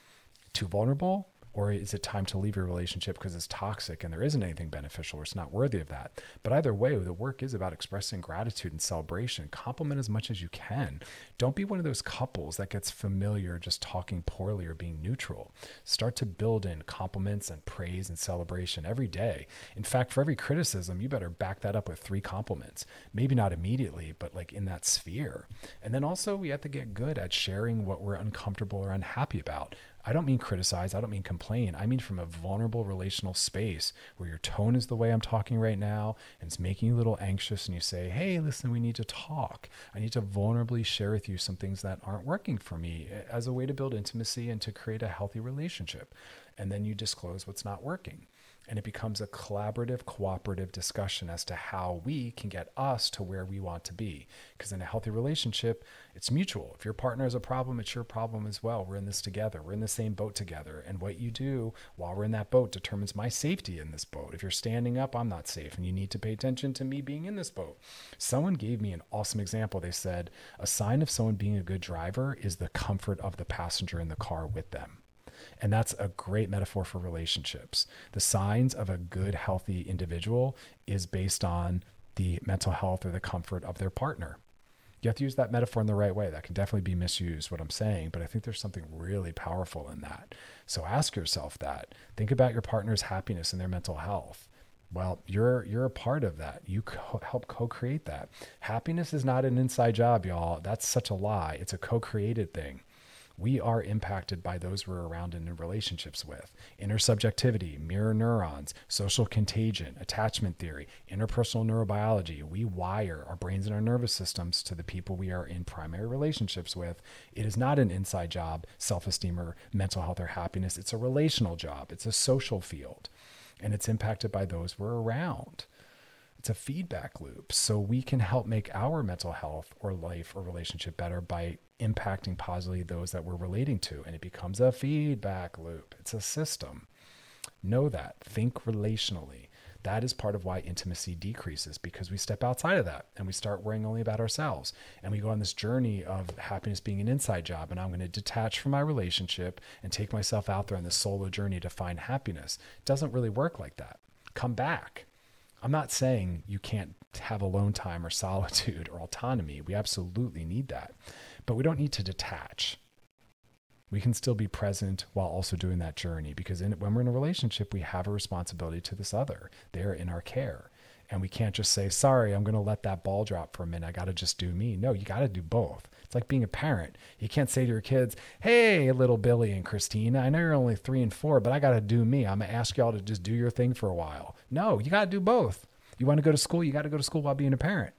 Too vulnerable? Or is it time to leave your relationship because it's toxic and there isn't anything beneficial or it's not worthy of that? But either way, the work is about expressing gratitude and celebration. Compliment as much as you can. Don't be one of those couples that gets familiar just talking poorly or being neutral. Start to build in compliments and praise and celebration every day. In fact, for every criticism, you better back that up with 3 compliments. Maybe not immediately, but like in that sphere. And then also we have to get good at sharing what we're uncomfortable or unhappy about. I don't mean criticize. I don't mean complain. I mean from a vulnerable relational space where your tone is the way I'm talking right now and it's making you a little anxious and you say, hey, listen, we need to talk. I need to vulnerably share with you some things that aren't working for me as a way to build intimacy and to create a healthy relationship. And then you disclose what's not working. And it becomes a collaborative, cooperative discussion as to how we can get us to where we want to be. Because in a healthy relationship, it's mutual. If your partner has a problem, it's your problem as well. We're in this together. We're in the same boat together. And what you do while we're in that boat determines my safety in this boat. If you're standing up, I'm not safe. And you need to pay attention to me being in this boat. Someone gave me an awesome example. They said, a sign of someone being a good driver is the comfort of the passenger in the car with them. And that's a great metaphor for relationships. The signs of a good, healthy individual is based on the mental health or the comfort of their partner. You have to use that metaphor in the right way. That can definitely be misused, what I'm saying, but I think there's something really powerful in that. So ask yourself that. Think about your partner's happiness and their mental health. Well, you're a part of that. You help co-create that. Happiness is not an inside job, y'all. That's such a lie. It's a co-created thing. We are impacted by those we're around and in relationships with. Intersubjectivity, mirror neurons, social contagion, attachment theory, interpersonal neurobiology. We wire our brains and our nervous systems to the people we are in primary relationships with. It is not an inside job, self-esteem or mental health or happiness. It's a relational job. It's a social field. And it's impacted by those we're around. It's a feedback loop. So we can help make our mental health or life or relationship better by impacting positively those that we're relating to. And it becomes a feedback loop. It's a system. Know that. Think relationally. That is part of why intimacy decreases, because we step outside of that and we start worrying only about ourselves. And we go on this journey of happiness being an inside job. And I'm going to detach from my relationship and take myself out there on this solo journey to find happiness. It doesn't really work like that. Come back. I'm not saying you can't have alone time or solitude or autonomy. We absolutely need that. But we don't need to detach. We can still be present while also doing that journey, because when we're in a relationship, we have a responsibility to this other. They're in our care. And we can't just say, sorry, I'm going to let that ball drop for a minute. I got to just do me. No, you got to do both. It's like being a parent. You can't say to your kids, hey, little Billy and Christina, I know you're only 3 and 4, but I got to do me. I'm going to ask y'all to just do your thing for a while. No, you got to do both. You want to go to school, you got to go to school while being a parent.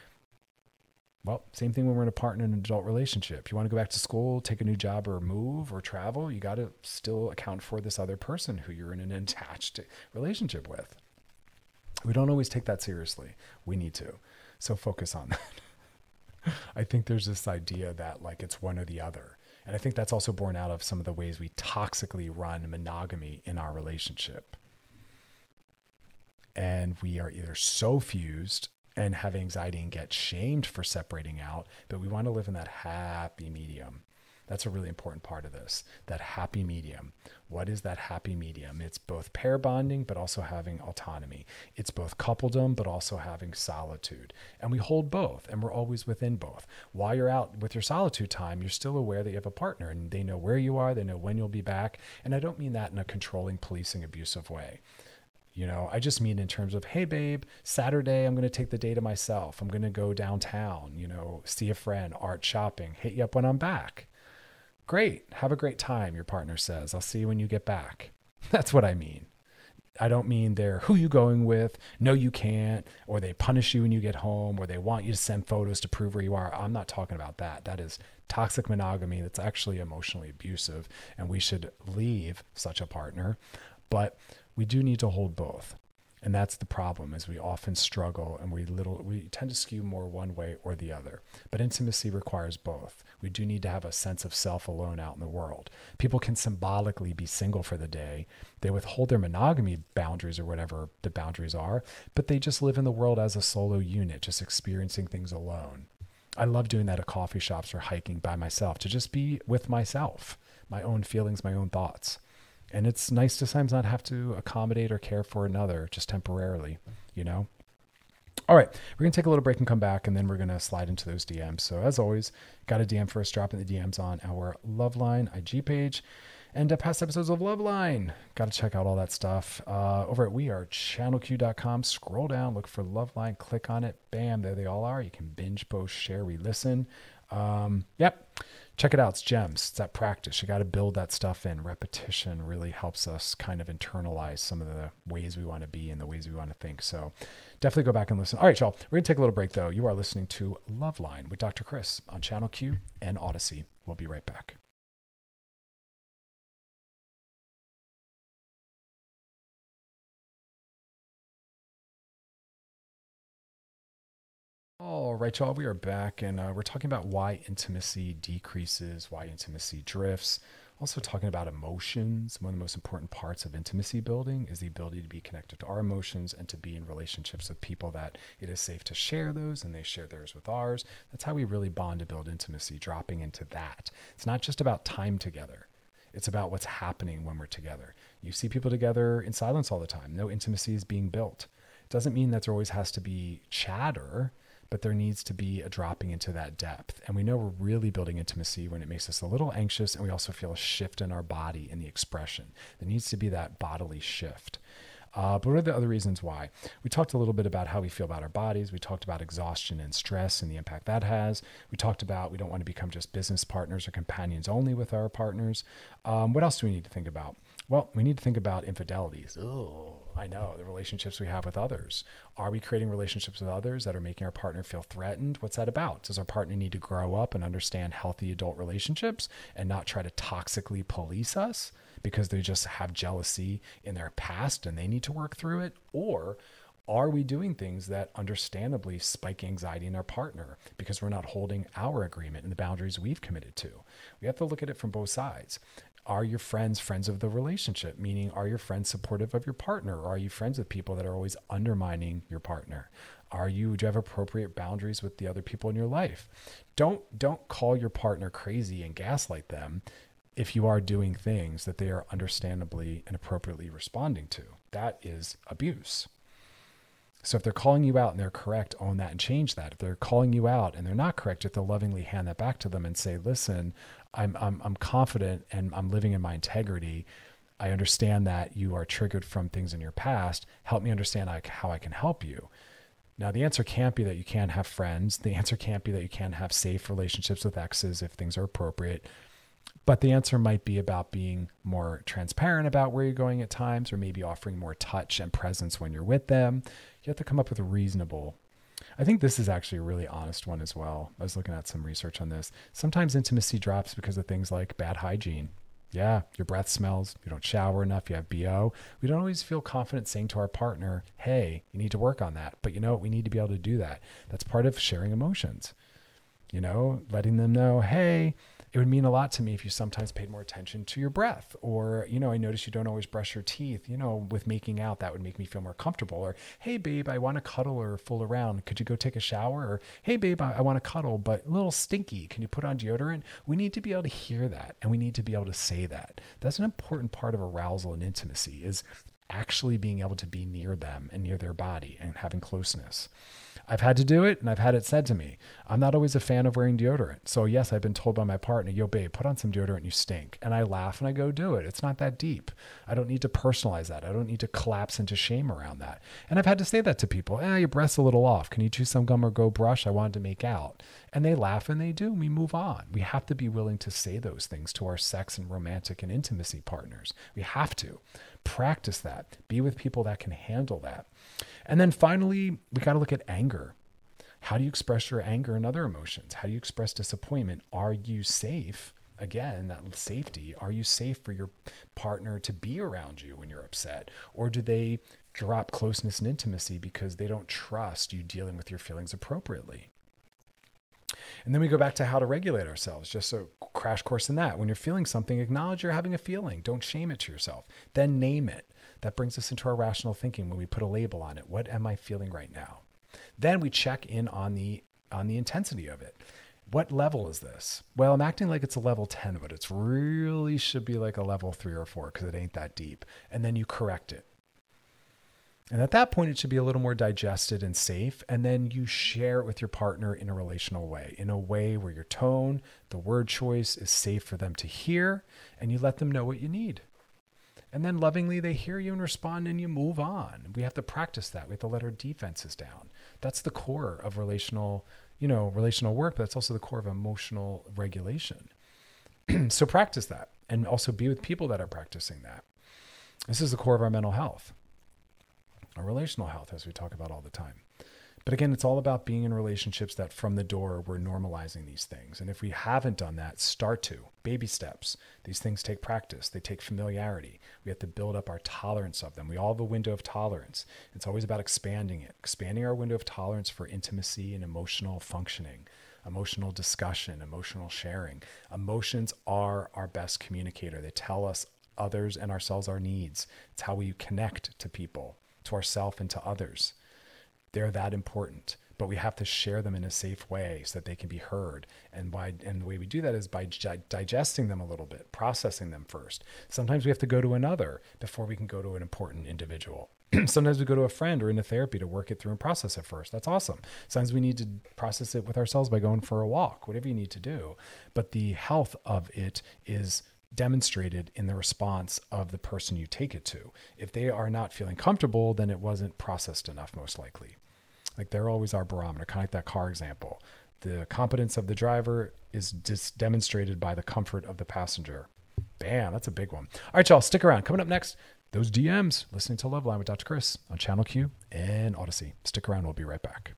Well, same thing when we're in a partner in an adult relationship. If you want to go back to school, take a new job or move or travel, you got to still account for this other person who you're in an attached relationship with. We don't always take that seriously. We need to. So focus on that. I think there's this idea that like it's one or the other. And I think that's also born out of some of the ways we toxically run monogamy in our relationship. And we are either so fused and have anxiety and get shamed for separating out, but we want to live in that happy medium. That's a really important part of this, that happy medium. What is that happy medium? It's both pair bonding, but also having autonomy. It's both coupledom, but also having solitude. And we hold both, and we're always within both. While you're out with your solitude time, you're still aware that you have a partner, and they know where you are, they know when you'll be back. And I don't mean that in a controlling, policing, abusive way. You know, I just mean in terms of, hey, babe, Saturday, I'm going to take the day to myself. I'm going to go downtown, you know, see a friend, art shopping, hit you up when I'm back. Great. Have a great time, your partner says. I'll see you when you get back. That's what I mean. I don't mean they're who you going with, no, you can't, or they punish you when you get home, or they want you to send photos to prove where you are. I'm not talking about that. That is toxic monogamy. That's actually emotionally abusive, and we should leave such a partner. But we do need to hold both. And that's the problem, is we often struggle and we tend to skew more one way or the other. But intimacy requires both. We do need to have a sense of self alone out in the world. People can symbolically be single for the day. They withhold their monogamy boundaries or whatever the boundaries are, but they just live in the world as a solo unit, just experiencing things alone. I love doing that at coffee shops or hiking by myself, to just be with myself, my own feelings, my own thoughts. And it's nice to sometimes not have to accommodate or care for another just temporarily, you know? All right, we're going to take a little break and come back, and then we're going to slide into those DMs. So as always, got a DM for us, drop in the DMs on our Loveline IG page and past episodes of Loveline. Got to check out all that stuff over at wearechannelq.com. Scroll down, look for Loveline, click on it. Bam, there they all are. You can binge, post, share, re-listen. Yep. Check it out. It's gems. It's that practice. You got to build that stuff in. Repetition really helps us kind of internalize some of the ways we want to be and the ways we want to think. So definitely go back and listen. All right, y'all. We're going to take a little break, though. You are listening to Loveline with Dr. Chris on Channel Q and Odyssey. We'll be right back. All right, y'all, we are back, and we're talking about why intimacy decreases, why intimacy drifts. Also talking about emotions. One of the most important parts of intimacy building is the ability to be connected to our emotions and to be in relationships with people that it is safe to share those, and they share theirs with ours. That's how we really bond to build intimacy, dropping into that. It's not just about time together. It's about what's happening when we're together. You see people together in silence all the time. No intimacy is being built. It doesn't mean that there always has to be chatter, but there needs to be a dropping into that depth. And we know we're really building intimacy when it makes us a little anxious, and we also feel a shift in our body in the expression. There needs to be that bodily shift. But what are the other reasons why? We talked a little bit about how we feel about our bodies. We talked about exhaustion and stress and the impact that has. We talked about we don't want to become just business partners or companions only with our partners. What else do we need to think about? Well, we need to think about infidelities. Oh, I know, the relationships we have with others. Are we creating relationships with others that are making our partner feel threatened? What's that about? Does our partner need to grow up and understand healthy adult relationships and not try to toxically police us because they just have jealousy in their past and they need to work through it? Or are we doing things that understandably spike anxiety in our partner because we're not holding our agreement and the boundaries we've committed to? We have to look at it from both sides. Are your friends friends of the relationship? Meaning, are your friends supportive of your partner? Or are you friends with people that are always undermining your partner? Do you have appropriate boundaries with the other people in your life? Don't call your partner crazy and gaslight them if you are doing things that they are understandably and appropriately responding to. That is abuse. So if they're calling you out and they're correct, own that and change that. If they're calling you out and they're not correct, you have to lovingly hand that back to them and say, listen, I'm confident and I'm living in my integrity. I understand that you are triggered from things in your past. Help me understand how I can help you. Now, the answer can't be that you can't have friends. The answer can't be that you can't have safe relationships with exes if things are appropriate. But the answer might be about being more transparent about where you're going at times, or maybe offering more touch and presence when you're with them. You have to come up with a reasonable. I think this is actually a really honest one as well. I was looking at some research on this. Sometimes intimacy drops because of things like bad hygiene. Yeah, your breath smells, you don't shower enough, you have BO. We don't always feel confident saying to our partner, hey, you need to work on that. But you know what? We need to be able to do that. That's part of sharing emotions. You know, letting them know, hey, it would mean a lot to me if you sometimes paid more attention to your breath. Or, you know, I notice you don't always brush your teeth. You know, with making out, that would make me feel more comfortable. Or, hey, babe, I want to cuddle or fool around. Could you go take a shower? Or, hey, babe, I want to cuddle, but a little stinky. Can you put on deodorant? We need to be able to hear that. And we need to be able to say that. That's an important part of arousal and intimacy, is actually being able to be near them and near their body and having closeness. I've had to do it, and I've had it said to me. I'm not always a fan of wearing deodorant. So yes, I've been told by my partner, yo, babe, put on some deodorant, you stink. And I laugh and I go do it. It's not that deep. I don't need to personalize that. I don't need to collapse into shame around that. And I've had to say that to people. Your breath's a little off. Can you chew some gum or go brush? I wanted to make out. And they laugh and they do. And we move on. We have to be willing to say those things to our sex and romantic and intimacy partners. We have to practice that. Be with people that can handle that. And then finally, we got to look at anger. How do you express your anger and other emotions? How do you express disappointment? Are you safe? Again, that safety. Are you safe for your partner to be around you when you're upset? Or do they drop closeness and intimacy because they don't trust you dealing with your feelings appropriately? And then we go back to how to regulate ourselves, just a crash course in that. When you're feeling something, acknowledge you're having a feeling. Don't shame it to yourself. Then name it. That brings us into our rational thinking when we put a label on it. What am I feeling right now? Then we check in on the intensity of it. What level is this? Well, I'm acting like it's a level 10, but it's really should be like a level 3 or 4 because it ain't that deep. And then you correct it. And at that point, it should be a little more digested and safe. And then you share it with your partner in a relational way, in a way where your tone, the word choice is safe for them to hear, and you let them know what you need. And then lovingly, they hear you and respond, and you move on. We have to practice that. We have to let our defenses down. That's the core of relational work, but that's also the core of emotional regulation. So practice that, and also be with people that are practicing that. This is the core of our mental health, our relational health, as we talk about all the time. But again, it's all about being in relationships that from the door, we're normalizing these things. And if we haven't done that, start to. Baby steps. These things take practice. They take familiarity. We have to build up our tolerance of them. We all have a window of tolerance. It's always about expanding it, expanding our window of tolerance for intimacy and emotional functioning, emotional discussion, emotional sharing. Emotions are our best communicator. They tell us others and ourselves our needs. It's how we connect to people, to ourselves and to others. They're that important, but we have to share them in a safe way so that they can be heard. And the way we do that is by digesting them a little bit, processing them first. Sometimes we have to go to another before we can go to an important individual. Sometimes we go to a friend or into therapy to work it through and process it first. That's awesome. Sometimes we need to process it with ourselves by going for a walk, whatever you need to do. But the health of it is demonstrated in the response of the person you take it to. If they are not feeling comfortable, then it wasn't processed enough, most likely. Like they're always our barometer, kind of like that car example. The competence of the driver is just demonstrated by the comfort of the passenger. Bam, that's a big one. All right, y'all, stick around. Coming up next, those DMs, listening to Loveline with Dr. Chris on Channel Q and Odyssey. Stick around, we'll be right back.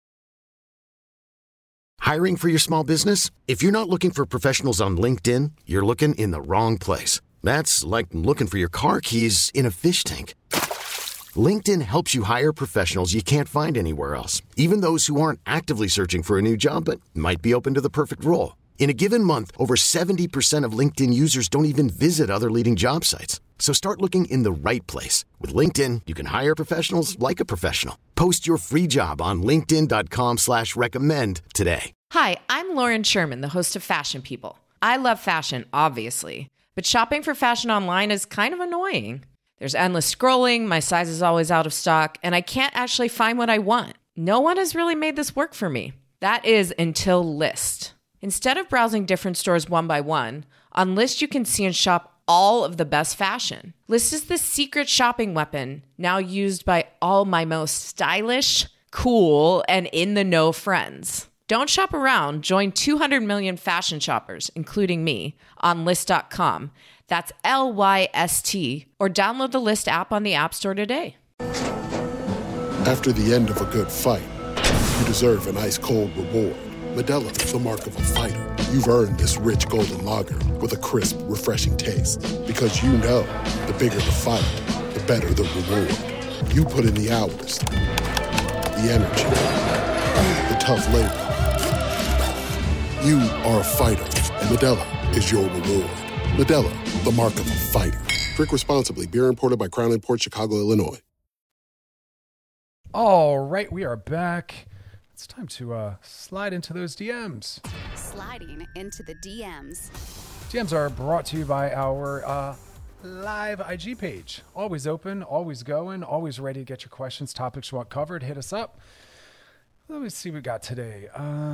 Hiring for your small business? If you're not looking for professionals on LinkedIn, you're looking in the wrong place. That's like looking for your car keys in a fish tank. LinkedIn helps you hire professionals you can't find anywhere else, even those who aren't actively searching for a new job but might be open to the perfect role. In a given month, over 70% of LinkedIn users don't even visit other leading job sites. So start looking in the right place. With LinkedIn, you can hire professionals like a professional. Post your free job on linkedin.com/recommend today. Hi, I'm Lauren Sherman, the host of Fashion People. I love fashion, obviously, but shopping for fashion online is kind of annoying. There's endless scrolling, my size is always out of stock, and I can't actually find what I want. No one has really made this work for me. That is until Lyst. Instead of browsing different stores one by one, on Lyst you can see and shop all of the best fashion. Lyst is the secret shopping weapon now used by all my most stylish, cool, and in-the-know friends. Don't shop around. Join 200 million fashion shoppers, including me, on Lyst.com. That's LYST, or download the Lyst app on the App Store today. After the end of a good fight, you deserve an ice-cold reward. Modelo is the mark of a fighter. You've earned this rich golden lager with a crisp, refreshing taste. Because you know, the bigger the fight, the better the reward. You put in the hours, the energy, the tough labor. You are a fighter, and Modelo is your reward. Modelo, the mark of a fighter. Drink responsibly. Beer imported by Crown Imports, Chicago, Illinois. All right, we are back. It's time to slide into those DMs. Sliding into the DMs. DMs are brought to you by our live IG page. Always open, always going, always ready to get your questions, topics you want covered. Hit us up. Let me see what we got today.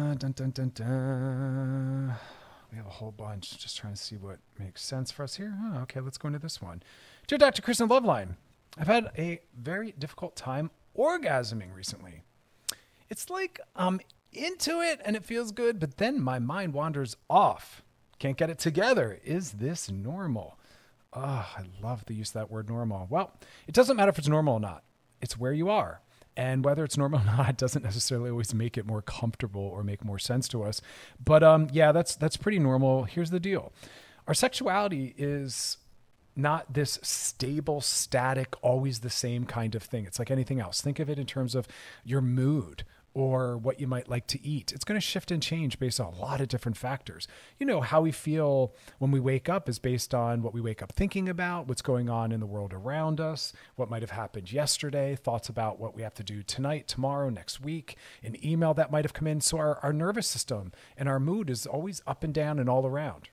We have a whole bunch. Just trying to see what makes sense for us here. Oh, okay, let's go into this one. Dear Dr. Chris in Loveline, I've had a very difficult time orgasming recently. It's like I'm into it and it feels good, but then my mind wanders off. Can't get it together. Is this normal? Oh, I love the use of that word normal. Well, it doesn't matter if it's normal or not. It's where you are. And whether it's normal or not doesn't necessarily always make it more comfortable or make more sense to us. But yeah, that's pretty normal. Here's the deal. Our sexuality is not this stable, static, always the same kind of thing. It's like anything else. Think of it in terms of your mood or what you might like to eat. It's going to shift and change based on a lot of different factors. You know, how we feel when we wake up is based on what we wake up thinking about, what's going on in the world around us, what might have happened yesterday, thoughts about what we have to do tonight, tomorrow, next week, an email that might have come in. So our nervous system and our mood is always up and down and all around.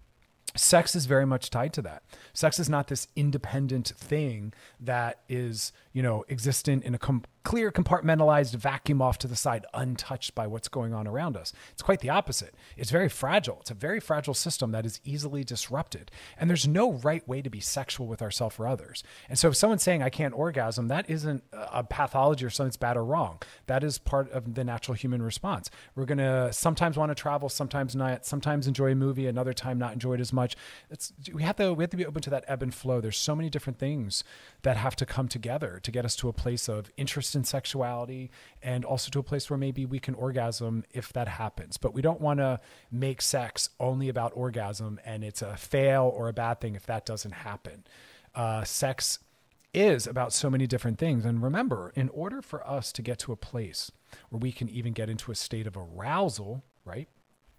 Sex is very much tied to that. Sex is not this independent thing that is, you know, existent in a clear, compartmentalized vacuum off to the side, untouched by what's going on around us. It's quite the opposite. It's very fragile. It's a very fragile system that is easily disrupted. And there's no right way to be sexual with ourselves or others. And so if someone's saying, I can't orgasm, that isn't a pathology or something that's bad or wrong. That is part of the natural human response. We're going to sometimes want to travel, sometimes not, sometimes enjoy a movie, another time not enjoy it as much. We have to be open to that ebb and flow. There's so many different things that have to come together to get us to a place of interest in sexuality and also to a place where maybe we can orgasm if that happens. But we don't want to make sex only about orgasm and it's a fail or a bad thing if that doesn't happen. Sex is about so many different things. And remember, in order for us to get to a place where we can even get into a state of arousal, right?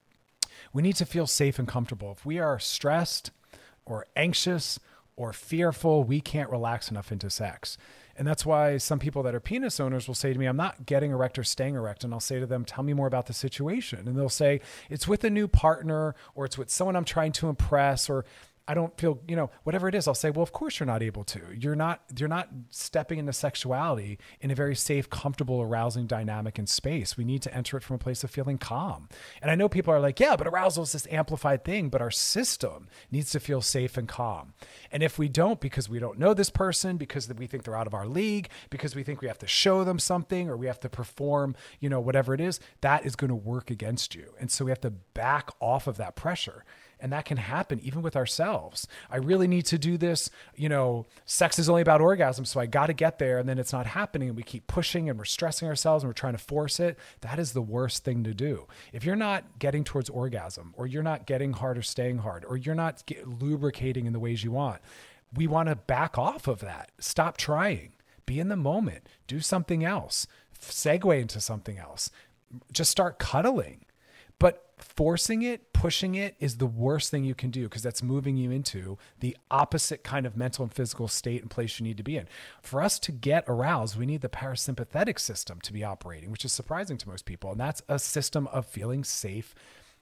We need to feel safe and comfortable. If we are stressed or anxious or fearful, we can't relax enough into sex. And that's why some people that are penis owners will say to me, I'm not getting erect or staying erect. And I'll say to them, tell me more about the situation. And they'll say, it's with a new partner, or it's with someone I'm trying to impress, or I don't feel, you know, whatever it is. I'll say, well, of course you're not able to. You're not stepping into sexuality in a very safe, comfortable, arousing dynamic and space. We need to enter it from a place of feeling calm. And I know people are like, yeah, but arousal is this amplified thing, but our system needs to feel safe and calm. And if we don't, because we don't know this person, because we think they're out of our league, because we think we have to show them something or we have to perform, you know, whatever it is, that is going to work against you. And so we have to back off of that pressure. And that can happen even with ourselves. I really need to do this. You know, sex is only about orgasm, so I got to get there, and then it's not happening. And we keep pushing and we're stressing ourselves and we're trying to force it. That is the worst thing to do. If you're not getting towards orgasm, or you're not getting hard or staying hard, or you're not lubricating in the ways you want, we want to back off of that. Stop trying. Be in the moment. Do something else. Segue into something else. Just start cuddling. But forcing it, pushing it is the worst thing you can do, because that's moving you into the opposite kind of mental and physical state and place you need to be in. For us to get aroused, we need the parasympathetic system to be operating, which is surprising to most people. And that's a system of feeling safe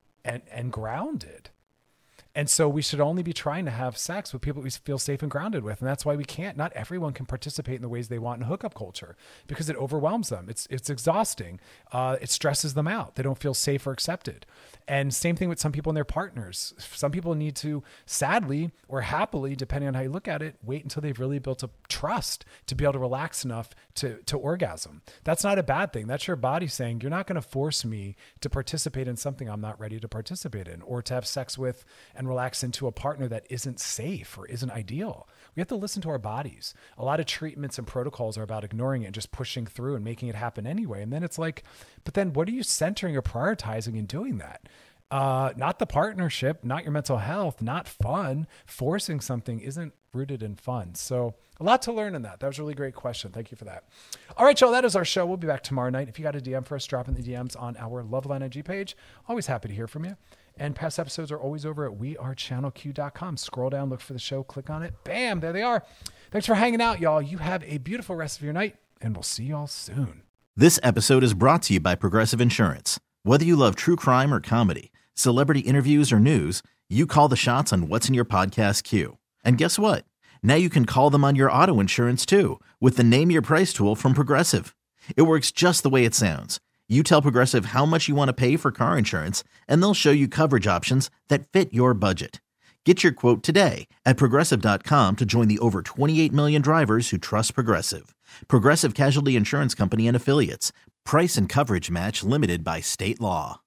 and grounded. And so we should only be trying to have sex with people we feel safe and grounded with. And that's why not everyone can participate in the ways they want in hookup culture, because it overwhelms them. It's exhausting. It stresses them out. They don't feel safe or accepted. And same thing with some people and their partners. Some people need to, sadly or happily, depending on how you look at it, wait until they've really built a trust to be able to relax enough to orgasm. That's not a bad thing. That's your body saying, you're not going to force me to participate in something I'm not ready to participate in, or to have sex with and relax into a partner that isn't safe or isn't ideal. We have to listen to our bodies. A lot of treatments and protocols are about ignoring it and just pushing through and making it happen anyway. And then it's like, but then what are you centering or prioritizing in doing that? Not the partnership, not your mental health, not fun. Forcing something isn't rooted in fun. So a lot to learn in that. That was a really great question. Thank you for that. All right, y'all, that is our show. We'll be back tomorrow night. If you got a DM for us, drop in the DMs on our Loveline IG page. Always happy to hear from you. And past episodes are always over at wearechannelq.com. Scroll down, look for the show, click on it. Bam, there they are. Thanks for hanging out, y'all. You have a beautiful rest of your night, and we'll see y'all soon. This episode is brought to you by Progressive Insurance. Whether you love true crime or comedy, celebrity interviews or news, you call the shots on what's in your podcast queue. And guess what? Now you can call them on your auto insurance too with the Name Your Price tool from Progressive. It works just the way it sounds. You tell Progressive how much you want to pay for car insurance, and they'll show you coverage options that fit your budget. Get your quote today at Progressive.com to join the over 28 million drivers who trust Progressive. Progressive Casualty Insurance Company and Affiliates. Price and coverage match limited by state law.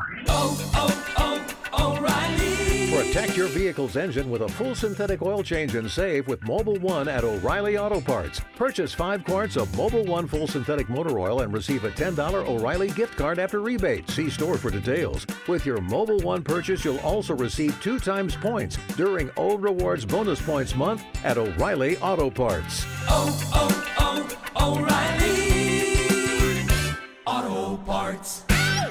O'Reilly. Protect your vehicle's engine with a full synthetic oil change and save with Mobil 1 at O'Reilly Auto Parts. Purchase 5 quarts of Mobil 1 full synthetic motor oil and receive a $10 O'Reilly gift card after rebate. See store for details. With your Mobil 1 purchase, you'll also receive 2 times points during O Rewards Bonus Points Month at O'Reilly Auto Parts. O'Reilly Auto Parts.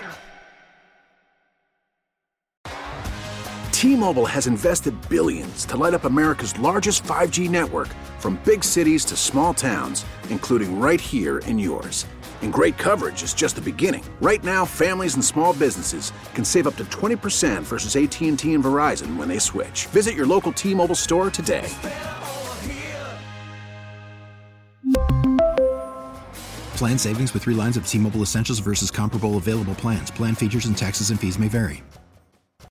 T-Mobile has invested billions to light up America's largest 5G network, from big cities to small towns, including right here in yours. And great coverage is just the beginning. Right now, families and small businesses can save up to 20% versus AT&T and Verizon when they switch. Visit your local T-Mobile store today. Plan savings with 3 lines of T-Mobile Essentials versus comparable available plans. Plan features and taxes and fees may vary.